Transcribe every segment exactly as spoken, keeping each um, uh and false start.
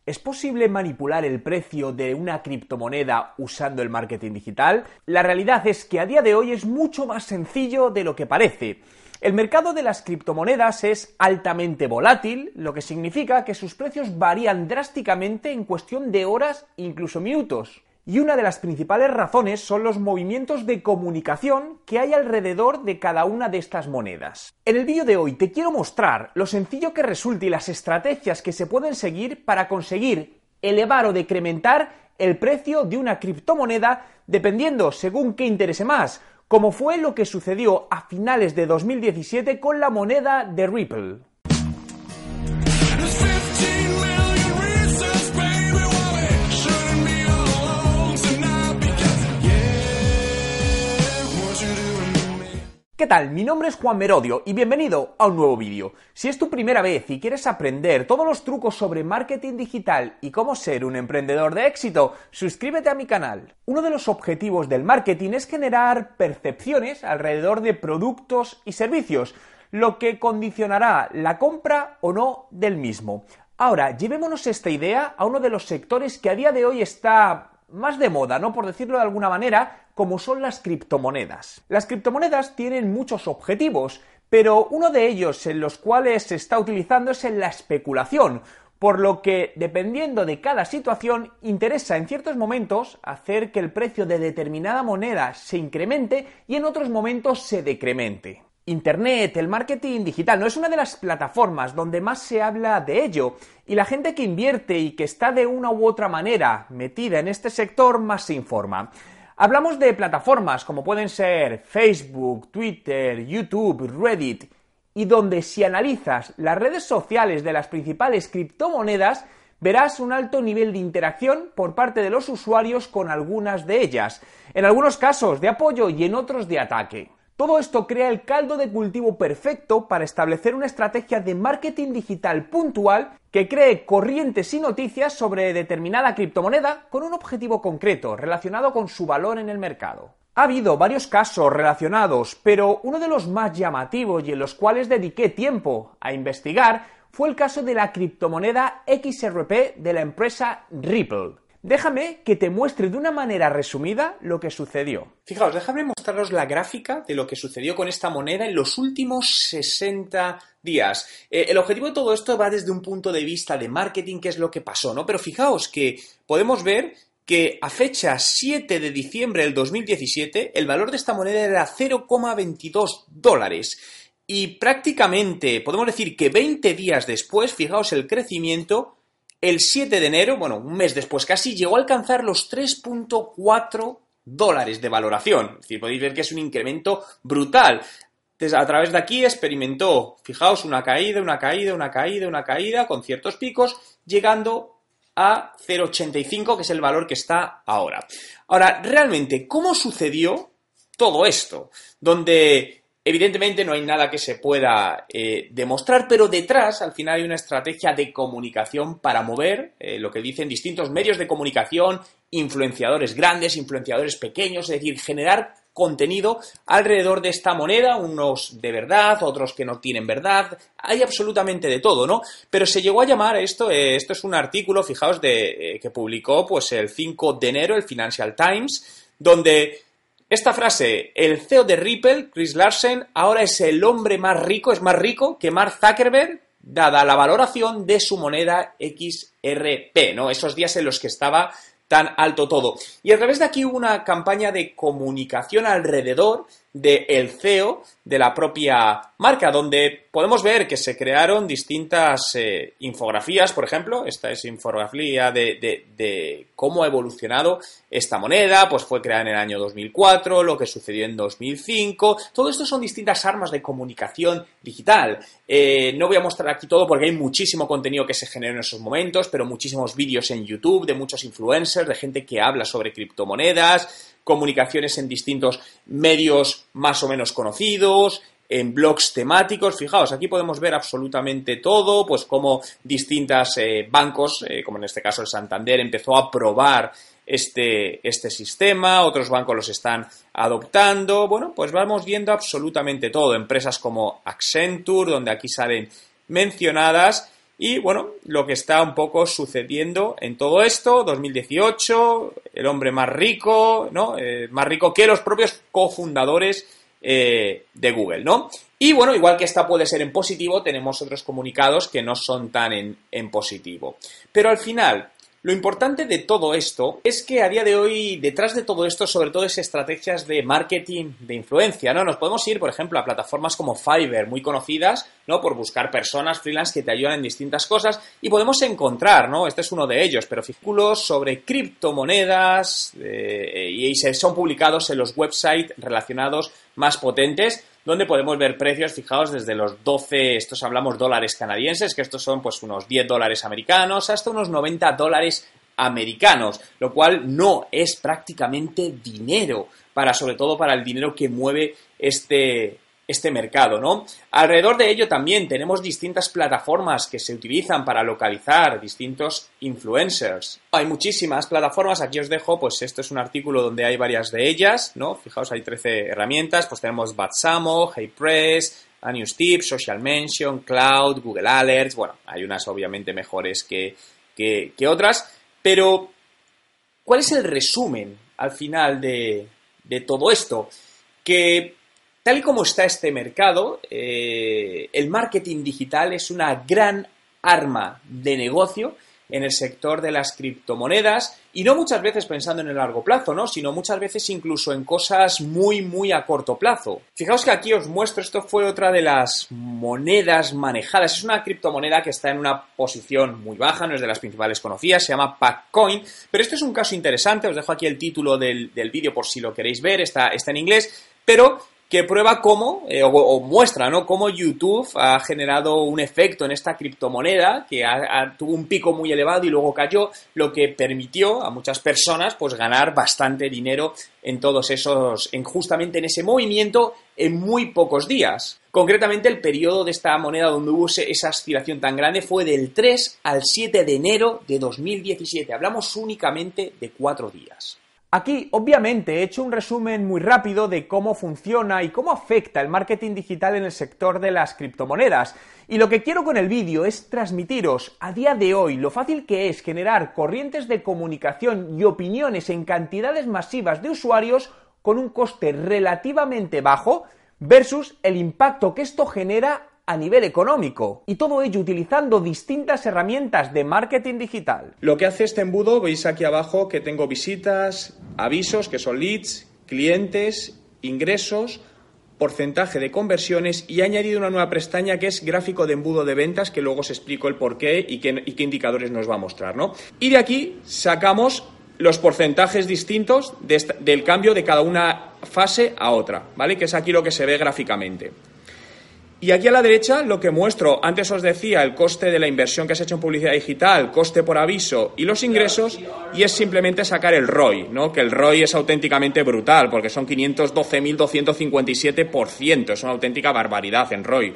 ¿Es posible manipular el precio de una criptomoneda usando el marketing digital? La realidad es que a día de hoy es mucho más sencillo de lo que parece. El mercado de las criptomonedas es altamente volátil, lo que significa que sus precios varían drásticamente en cuestión de horas, incluso minutos. Y una de las principales razones son los movimientos de comunicación que hay alrededor de cada una de estas monedas. En el vídeo de hoy te quiero mostrar lo sencillo que resulta y las estrategias que se pueden seguir para conseguir elevar o decrementar el precio de una criptomoneda dependiendo según qué interese más, como fue lo que sucedió a finales de dos mil diecisiete con la moneda de Ripple. ¿Qué tal? Mi nombre es Juan Merodio y bienvenido a un nuevo vídeo. Si es tu primera vez y quieres aprender todos los trucos sobre marketing digital y cómo ser un emprendedor de éxito, suscríbete a mi canal. Uno de los objetivos del marketing es generar percepciones alrededor de productos y servicios, lo que condicionará la compra o no del mismo. Ahora, llevémonos esta idea a uno de los sectores que a día de hoy está más de moda, ¿no? Por decirlo de alguna manera, como son las criptomonedas. Las criptomonedas tienen muchos objetivos, pero uno de ellos en los cuales se está utilizando es en la especulación, por lo que, dependiendo de cada situación, interesa en ciertos momentos hacer que el precio de determinada moneda se incremente y en otros momentos se decremente. Internet, el marketing digital, no es una de las plataformas donde más se habla de ello y la gente que invierte y que está de una u otra manera metida en este sector más se informa. Hablamos de plataformas como pueden ser Facebook, Twitter, YouTube, Reddit y donde si analizas las redes sociales de las principales criptomonedas verás un alto nivel de interacción por parte de los usuarios con algunas de ellas, en algunos casos de apoyo y en otros de ataque. Todo esto crea el caldo de cultivo perfecto para establecer una estrategia de marketing digital puntual que cree corrientes y noticias sobre determinada criptomoneda con un objetivo concreto relacionado con su valor en el mercado. Ha habido varios casos relacionados, pero uno de los más llamativos y en los cuales dediqué tiempo a investigar fue el caso de la criptomoneda X R P de la empresa Ripple. Déjame que te muestre de una manera resumida lo que sucedió. Fijaos, déjame mostraros la gráfica de lo que sucedió con esta moneda en los últimos sesenta días. Eh, el objetivo de todo esto va desde un punto de vista de marketing, qué es lo que pasó, ¿no? Pero fijaos que podemos ver que a fecha siete de diciembre del dos mil diecisiete el valor de esta moneda era cero coma veintidós dólares. Y prácticamente podemos decir que veinte días después, fijaos el crecimiento. El siete de enero, bueno, un mes después casi, llegó a alcanzar los tres coma cuatro dólares de valoración. Es decir, podéis ver que es un incremento brutal. Entonces, a través de aquí experimentó, fijaos, una caída, una caída, una caída, una caída, con ciertos picos, llegando a cero coma ochenta y cinco, que es el valor que está ahora. Ahora, realmente, ¿cómo sucedió todo esto? Donde evidentemente no hay nada que se pueda eh, demostrar, pero detrás al final hay una estrategia de comunicación para mover eh, lo que dicen distintos medios de comunicación, influenciadores grandes, influenciadores pequeños, es decir, generar contenido alrededor de esta moneda, unos de verdad, otros que no tienen verdad, hay absolutamente de todo, ¿no? Pero se llegó a llamar esto, eh, esto es un artículo, fijaos, de, eh, que publicó pues el cinco de enero el Financial Times, donde esta frase, el C E O de Ripple, Chris Larsen, ahora es el hombre más rico, es más rico que Mark Zuckerberg, dada la valoración de su moneda X R P, ¿no? Esos días en los que estaba tan alto todo. Y a través de aquí hubo una campaña de comunicación alrededor del C E O de la propia marca, donde podemos ver que se crearon distintas eh, infografías, por ejemplo, esta es infografía de, de, de cómo ha evolucionado esta moneda, pues fue creada en el año dos mil cuatro, lo que sucedió en dos mil cinco, todo esto son distintas armas de comunicación digital. Eh, no voy a mostrar aquí todo porque hay muchísimo contenido que se generó en esos momentos, pero muchísimos vídeos en YouTube de muchos influencers, de gente que habla sobre criptomonedas, comunicaciones en distintos medios más o menos conocidos, en blogs temáticos. Fijaos, aquí podemos ver absolutamente todo, pues como distintos eh, bancos, eh, como en este caso el Santander, empezó a probar este, este sistema, otros bancos los están adoptando. Bueno, pues vamos viendo absolutamente todo. Empresas como Accenture, donde aquí salen mencionadas, Y bueno, lo que está un poco sucediendo en todo esto, dos mil dieciocho, el hombre más rico, ¿no? Eh, más rico que los propios cofundadores eh, de Google, ¿no? Y bueno, igual que esta puede ser en positivo, tenemos otros comunicados que no son tan en, en positivo. Pero al final, lo importante de todo esto es que a día de hoy, detrás de todo esto, sobre todo es estrategias de marketing de influencia, ¿no? Nos podemos ir, por ejemplo, a plataformas como Fiverr, muy conocidas, ¿no? Por buscar personas freelance que te ayudan en distintas cosas y podemos encontrar, ¿no? Este es uno de ellos, pero artículos sobre criptomonedas eh, y son publicados en los websites relacionados más potentes, donde podemos ver precios fijados desde los doce, estos hablamos dólares canadienses, que estos son pues unos diez dólares americanos, hasta unos noventa dólares americanos, lo cual no es prácticamente dinero, para sobre todo para el dinero que mueve este, este mercado, ¿no? Alrededor de ello también tenemos distintas plataformas que se utilizan para localizar distintos influencers. Hay muchísimas plataformas, aquí os dejo, pues esto es un artículo donde hay varias de ellas, ¿no? Fijaos, hay trece herramientas, pues tenemos BadSamo, HeyPress, AnewsTips, Social Mention, Cloud, Google Alerts, bueno, hay unas obviamente mejores que, que, que otras, pero ¿cuál es el resumen al final de, de todo esto? Que tal y como está este mercado, eh, el marketing digital es una gran arma de negocio en el sector de las criptomonedas y no muchas veces pensando en el largo plazo, ¿no? Sino muchas veces incluso en cosas muy, muy a corto plazo. Fijaos que aquí os muestro, esto fue otra de las monedas manejadas. Es una criptomoneda que está en una posición muy baja, no es de las principales conocidas, se llama Paccoin, pero este es un caso interesante, os dejo aquí el título del, del vídeo por si lo queréis ver, está, está en inglés, pero que prueba cómo, eh, o, o muestra, ¿no?, cómo YouTube ha generado un efecto en esta criptomoneda que ha, ha, tuvo un pico muy elevado y luego cayó, lo que permitió a muchas personas pues ganar bastante dinero en todos esos, en justamente en ese movimiento en muy pocos días. Concretamente, el periodo de esta moneda donde hubo esa oscilación tan grande fue del tres al siete de enero de dos mil diecisiete. Hablamos únicamente de cuatro días. Aquí, obviamente, he hecho un resumen muy rápido de cómo funciona y cómo afecta el marketing digital en el sector de las criptomonedas. Y lo que quiero con el vídeo es transmitiros a día de hoy lo fácil que es generar corrientes de comunicación y opiniones en cantidades masivas de usuarios con un coste relativamente bajo versus el impacto que esto genera a nivel económico, y todo ello utilizando distintas herramientas de marketing digital. Lo que hace este embudo, veis aquí abajo que tengo visitas, avisos, que son leads, clientes, ingresos, porcentaje de conversiones, y he añadido una nueva pestaña que es gráfico de embudo de ventas, que luego os explico el porqué y qué, y qué indicadores nos va a mostrar, ¿no? Y de aquí sacamos los porcentajes distintos de esta, del cambio de cada una fase a otra, ¿vale? Que es aquí lo que se ve gráficamente. Y aquí a la derecha lo que muestro, antes os decía el coste de la inversión que se ha hecho en publicidad digital, coste por aviso y los ingresos, y es simplemente sacar el R O I, ¿no? Que el R O I es auténticamente brutal, porque son quinientos doce mil doscientos cincuenta y siete por ciento, es una auténtica barbaridad en R O I.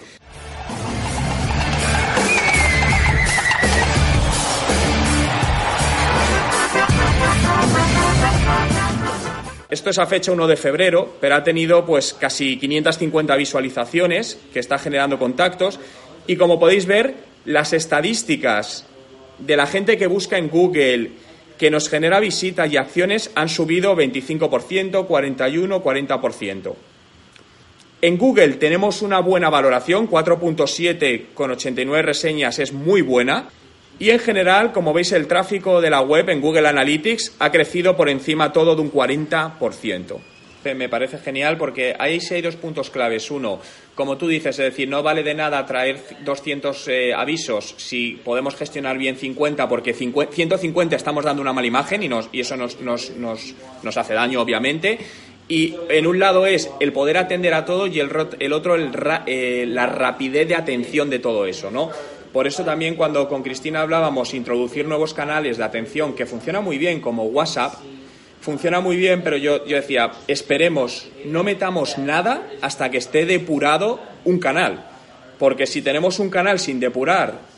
Esto es a fecha uno de febrero, pero ha tenido pues casi quinientas cincuenta visualizaciones, que está generando contactos, y como podéis ver, las estadísticas de la gente que busca en Google, que nos genera visitas y acciones, han subido veinticinco por ciento, cuarenta y uno por ciento, cuarenta por ciento. En Google tenemos una buena valoración, cuatro punto siete con ochenta y nueve reseñas es muy buena. Y en general, como veis, el tráfico de la web en Google Analytics ha crecido por encima todo de un cuarenta por ciento. Me parece genial porque ahí sí hay dos puntos claves. Uno, como tú dices, es decir, no vale de nada traer doscientos eh, avisos si podemos gestionar bien cincuenta, porque ciento cincuenta estamos dando una mala imagen y, nos, y eso nos, nos, nos, nos hace daño, obviamente. Y en un lado es el poder atender a todo y el, el otro el, eh, la rapidez de atención de todo eso, ¿no? Por eso también cuando con Cristina hablábamos introducir nuevos canales de atención que funciona muy bien, como WhatsApp, funciona muy bien, pero yo, yo decía, esperemos, no metamos nada hasta que esté depurado un canal. Porque si tenemos un canal sin depurar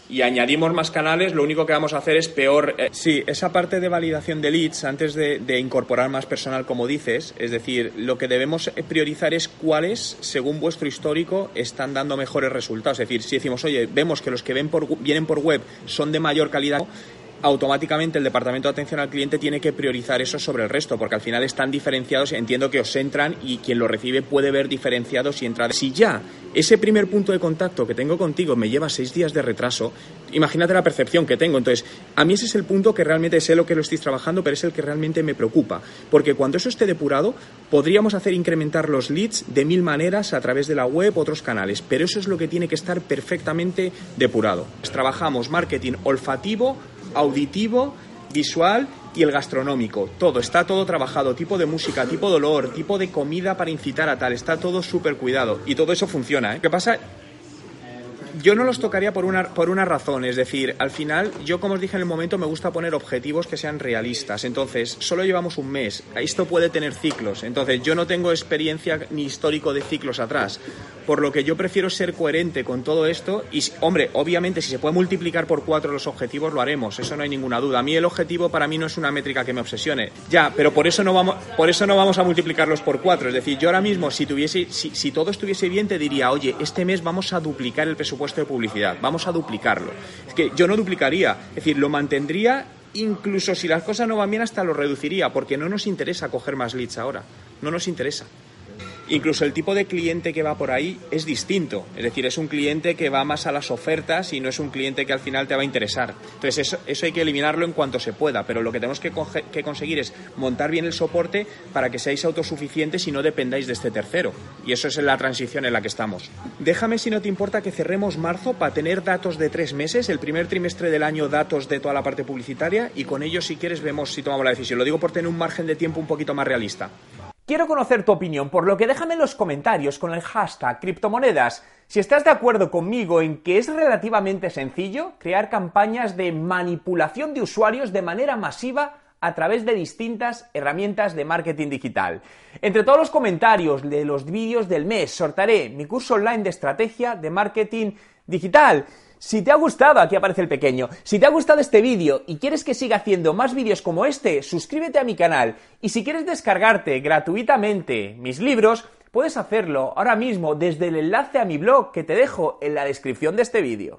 y añadimos más canales, lo único que vamos a hacer es peor. Eh, sí, esa parte de validación de leads antes de, de incorporar más personal, como dices, es decir, lo que debemos priorizar es cuáles, según vuestro histórico, están dando mejores resultados. Es decir, si decimos, oye, vemos que los que ven por, vienen por web son de mayor calidad, automáticamente el departamento de atención al cliente tiene que priorizar eso sobre el resto, porque al final están diferenciados. Entiendo que os entran y quien lo recibe puede ver diferenciados y entra. Si ya ese primer punto de contacto que tengo contigo me lleva seis días de retraso, imagínate la percepción que tengo. Entonces, a mí ese es el punto que realmente sé lo que lo estáis trabajando, pero es el que realmente me preocupa, porque cuando eso esté depurado, podríamos hacer incrementar los leads de mil maneras a través de la web, otros canales, pero eso es lo que tiene que estar perfectamente depurado. Pues trabajamos marketing olfativo, auditivo, visual y el gastronómico. Todo, está todo trabajado, tipo de música, tipo de olor, tipo de comida para incitar a tal, está todo súper cuidado y todo eso funciona, ¿eh? ¿Qué pasa? Yo no los tocaría por una, por una razón, es decir, al final, yo como os dije en el momento, me gusta poner objetivos que sean realistas. Entonces, solo llevamos un mes, esto puede tener ciclos, entonces yo no tengo experiencia ni histórico de ciclos atrás, por lo que yo prefiero ser coherente con todo esto y, hombre, obviamente si se puede multiplicar por cuatro los objetivos lo haremos, eso no hay ninguna duda. A mí el objetivo para mí no es una métrica que me obsesione, ya, pero por eso no vamos, por eso no vamos a multiplicarlos por cuatro, es decir, yo ahora mismo si tuviese, si, si todo estuviese bien te diría, oye, este mes vamos a duplicar el presupuesto de publicidad, vamos a duplicarlo. Es que yo no duplicaría, es decir, lo mantendría, incluso si las cosas no van bien hasta lo reduciría, porque no nos interesa coger más leads ahora, no nos interesa. Incluso el tipo de cliente que va por ahí es distinto, es decir, es un cliente que va más a las ofertas y no es un cliente que al final te va a interesar. Entonces eso, eso hay que eliminarlo en cuanto se pueda, pero lo que tenemos que, coge, que conseguir es montar bien el soporte para que seáis autosuficientes y no dependáis de este tercero, y eso es la transición en la que estamos. Déjame, si no te importa, que cerremos marzo para tener datos de tres meses, el primer trimestre del año, datos de toda la parte publicitaria, y con ello, si quieres, vemos si tomamos la decisión. Lo digo por tener un margen de tiempo un poquito más realista. Quiero conocer tu opinión, por lo que déjame en los comentarios con el hashtag criptomonedas si estás de acuerdo conmigo en que es relativamente sencillo crear campañas de manipulación de usuarios de manera masiva a través de distintas herramientas de marketing digital. Entre todos los comentarios de los vídeos del mes sortearé mi curso online de estrategia de marketing digital. Si te ha gustado, aquí aparece el pequeño, si te ha gustado este vídeo y quieres que siga haciendo más vídeos como este, suscríbete a mi canal. Y si quieres descargarte gratuitamente mis libros, puedes hacerlo ahora mismo desde el enlace a mi blog que te dejo en la descripción de este vídeo.